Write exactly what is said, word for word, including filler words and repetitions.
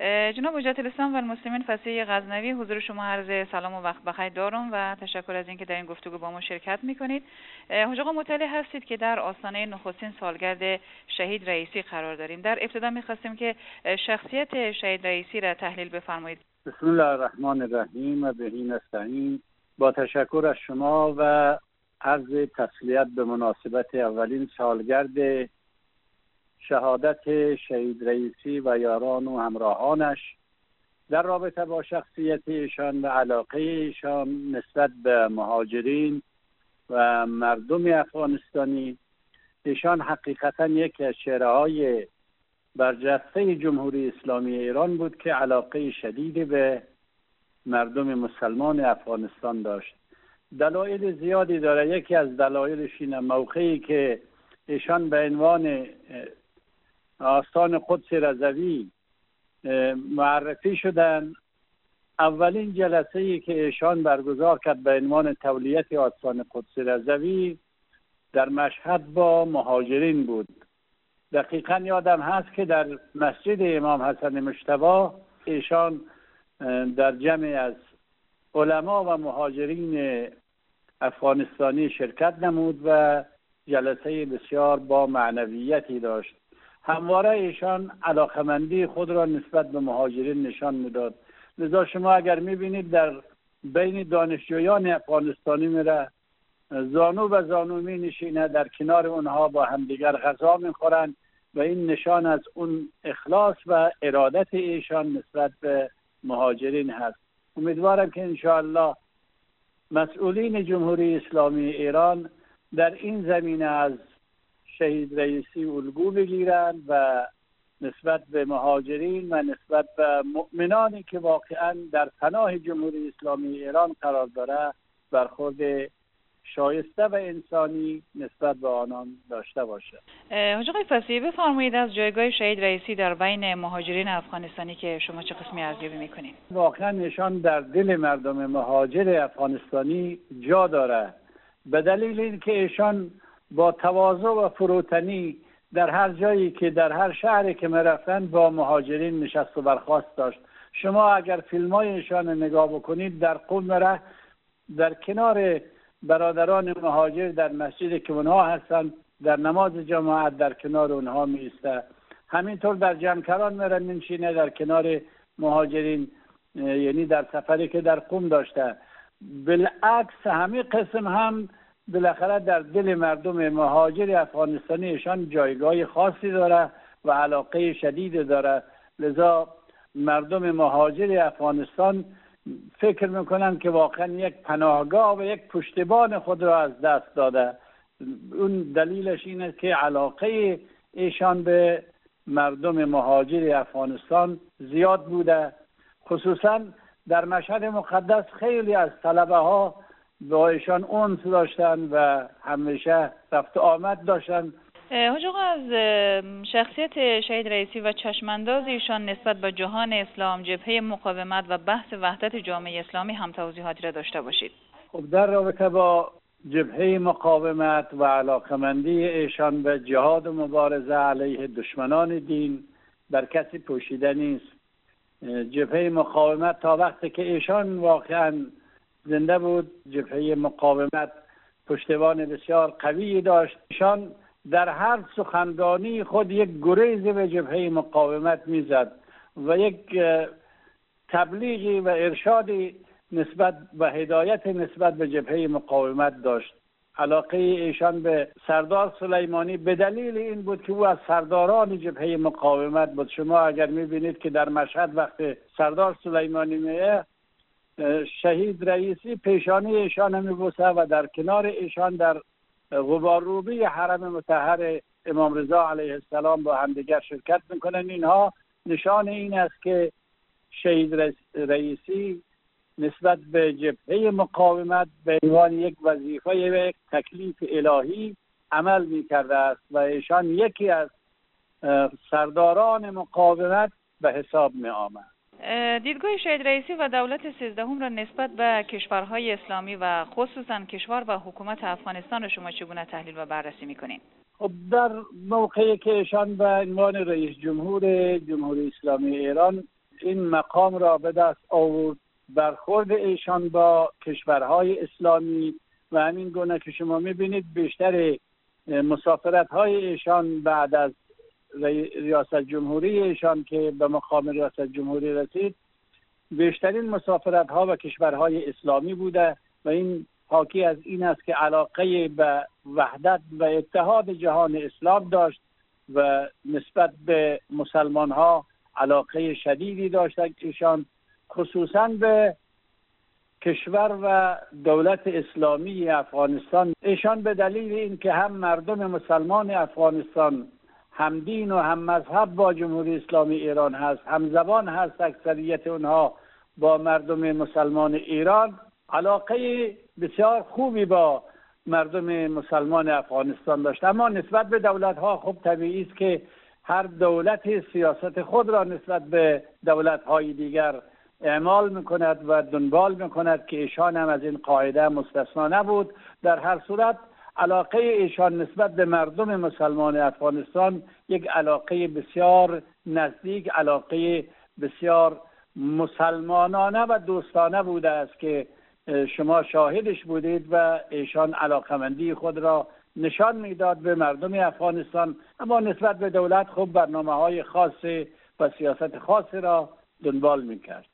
جناب حجت الاسلام و المسلمین فصیح غزنوی، حضور شما عرض سلام و وقت بخیر دارم و تشکر از اینکه در این گفتگو با ما شرکت میکنید. حاج آقا مطلع هستید که در آستانه نخستین سالگرد شهید رئیسی قرار داریم. در ابتدا میخواستیم که شخصیت شهید رئیسی را تحلیل بفرمایید. بسم الله الرحمن الرحیم و به نستعین. با تشکر از شما و عرض تسلیت به مناسبت اولین سالگرد شهادت شهید رئیسی و یاران و همراهانش در رابطه با شخصیت ایشان و علاقه ایشان نسبت به مهاجرین و مردم افغانستانی. ایشان حقیقتا یکی از چهره‌های برجسته جمهوری اسلامی ایران بود که علاقه شدیدی به مردم مسلمان افغانستان داشت. دلایل زیادی داره. یکی از دلایلش اینه موقعی که ایشان به عنوان آستان قدس رضوی معرفی شدن، اولین جلسه ای که ایشان برگزار کرد به عنوان تولیت آستان قدس رضوی در مشهد با مهاجرین بود. دقیقا یادم هست که در مسجد امام حسن مجتبی ایشان در جمع از علما و مهاجرین افغانستانی شرکت نمود و جلسه بسیار با معنویتی داشت. همواره ایشان علاقمندی خود را نسبت به مهاجرین نشان میداد. لذا شما اگر میبینید در بین دانشجویان افغانستانی میره، زانو به زانو می نشینه، در کنار اونها با همدیگر غذا میخورند و این نشان از اون اخلاص و ارادت ایشان نسبت به مهاجرین هست. امیدوارم که انشاءالله مسئولین جمهوری اسلامی ایران در این زمینه از شهید رئیسی الگو بگیرند و نسبت به مهاجرین و نسبت به مؤمنانی که واقعا در پناه جمهوری اسلامی ایران قرار داره برخورد شایسته و انسانی نسبت به آنان داشته باشه. حاج آقای فصیح بفرمایید از جایگاه شهید رئیسی در بین مهاجرین افغانستانی که شما چه قسمی ارزیابی میکنید؟ واقعا نشان در دل مردم مهاجر افغانستانی جا داره، به دلیل اینکه ایشان با تواضع و فروتنی در هر جایی که در هر شهری که میرفتن با مهاجرین نشست و برخاست داشت. شما اگر فیلمای ایشان نگاه بکنید در قم میره، در کنار برادران مهاجر در مسجد که اونها هستن در نماز جماعت در کنار اونها میسته. همینطور در جمکران میره منشینه در کنار مهاجرین، یعنی در سفری که در قم داشته. بالعکس همین قسم هم بالاخره در دل مردم مهاجر افغانستانی ایشان جایگاه خاصی داره و علاقه شدید داره. لذا مردم مهاجر افغانستان فکر میکنن که واقعا یک پناهگاه و یک پشتیبان خود را از دست داده. اون دلیلش اینه که علاقه ایشان به مردم مهاجر افغانستان زیاد بوده. خصوصا در مشهد مقدس خیلی از طلبه ها با ایشان انس داشتن و همیشه رفت آمد داشتن. حاج آقا از شخصیت شهید رئیسی و چشمانداز ایشان نسبت به جهان اسلام، جبهه مقاومت و بحث وحدت جامعه اسلامی هم توضیحاتی را داشته باشید. خب در رابطه با جبهه مقاومت و علاقمندی ایشان به جهاد و مبارزه علیه دشمنان دین در کسی پوشیده نیست. جبهه مقاومت تا وقتی که ایشان واقعا زنده بود، جبهه مقاومت پشتیبان بسیار قوی داشت. ایشان در هر سخنرانی خود یک گریزی به جبهه مقاومت میزد و یک تبلیغی و ارشادی نسبت و هدایت نسبت به جبهه مقاومت داشت. علاقه ایشان به سردار سلیمانی به دلیل این بود که او از سرداران جبهه مقاومت بود. شما اگر میبینید که در مشهد وقت سردار سلیمانی میه، شهید رئیسی پیشانی ایشان میبوسه و در کنار ایشان در غبارروبی حرم مطهر امام رضا علیه السلام با همدیگر شرکت میکنن. اینها نشان این است که شهید رئیسی نسبت به جبهه مقاومت به عنوان یک وظیفه و یک تکلیف الهی عمل میکرده است و ایشان یکی از سرداران مقاومت به حساب می آمد. دیدگاه شهید رئیسی و دولت سیزدهم را نسبت به کشورهای اسلامی و خصوصا کشور و حکومت افغانستان را شما چگونه تحلیل و بررسی میکنین؟ خب در موقعی که ایشان به عنوان رئیس جمهور جمهوری اسلامی ایران این مقام را به دست آورد. برخورد ایشان با کشورهای اسلامی و همین گونه که شما میبینید بیشتر مسافرت های ایشان بعد از ریاست جمهوری ایشان که به مقام ریاست جمهوری رسید، بیشترین مسافرت ها به کشورهای اسلامی بوده و این حاکی از این است که علاقه به وحدت و اتحاد جهان اسلام داشت و نسبت به مسلمان ها علاقه شدیدی داشتند. ایشان خصوصا به کشور و دولت اسلامی افغانستان، ایشان به دلیل اینکه هم مردم مسلمان افغانستان هم دین و هم مذهب با جمهوری اسلامی ایران هست، هم زبان هست اکثریت اونها با مردم مسلمان ایران، علاقه بسیار خوبی با مردم مسلمان افغانستان داشت. اما نسبت به دولت ها خب طبیعی است که هر دولت سیاست خود را نسبت به دولت های دیگر اعمال میکند و دنبال میکند که ایشان هم از این قاعده مستثنا نبود. در هر صورت علاقه ایشان نسبت به مردم مسلمان افغانستان یک علاقه بسیار نزدیک، علاقه بسیار مسلمانانه و دوستانه بوده است که شما شاهدش بودید و ایشان علاقمندی خود را نشان میداد به مردم افغانستان، اما نسبت به دولت خب برنامه های خاص و سیاست خاصی را دنبال میکرد.